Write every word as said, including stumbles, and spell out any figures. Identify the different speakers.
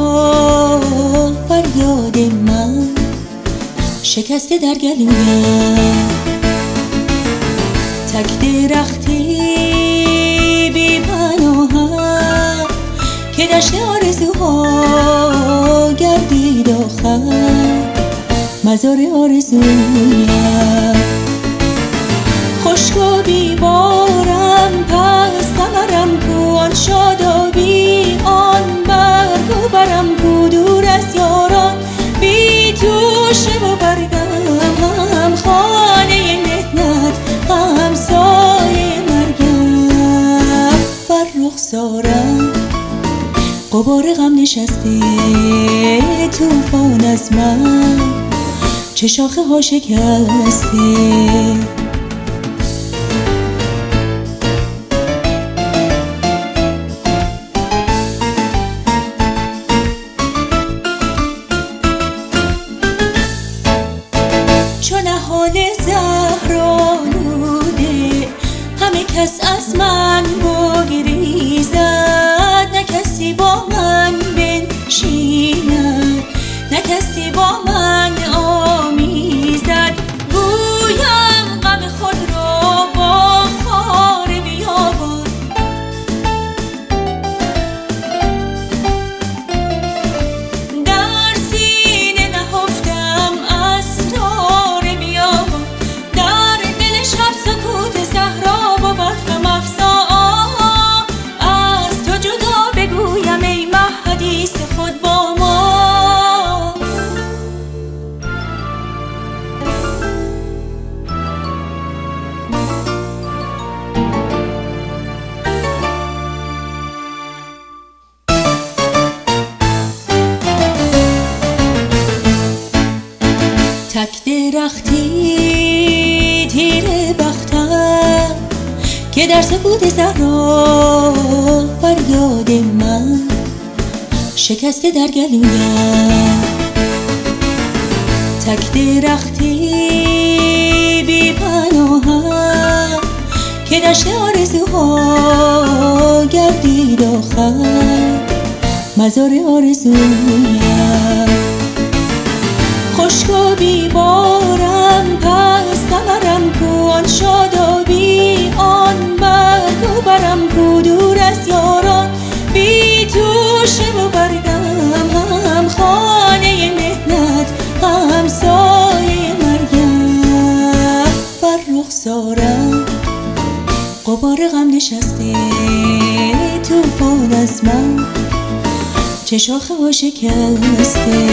Speaker 1: فریاد من شکسته در گلویم. تک درختی بی پناهم که دشت آرزوها گردید آخر مزار آرزویم. خشک و بیبارم پس ثمرم کو، آن شادابی آن برگ و برم کو. دور از یاران بی توشه و برگم، خانه مهنت همسایه مرگم. بر رخسارم غبار غم نشسته، طوفان از من چه شاخه ها شکسته. چون حال زهرآلوده همه کس از من بگریزد، نه کسی با من بنشیند، نه کسی با من آمیزد. گویم غم خود را با خار بیابان، در سینه نهفتم اسرار بیابان. در دل شب سکوت صحرا بود غم افزا، از تو جدا بگویم ای مه حدیث خود با ما. تک درختی تیره بختم که در سکوت صحرا فریاد من شکسته در گلویم. تک درختی بی پناهم که دشت آرزوها گردید آخر مزار آرزویم. خشک و بیبارم پس ثمرم کو، آن شادابی آن برگ و برم کو. دور از یاران بی توشه و برگم، هم خانه مهنت همسایه مرگم. بر رخسارم غبار غم نشسته، طوفان از من چه شاخه ها شکسته.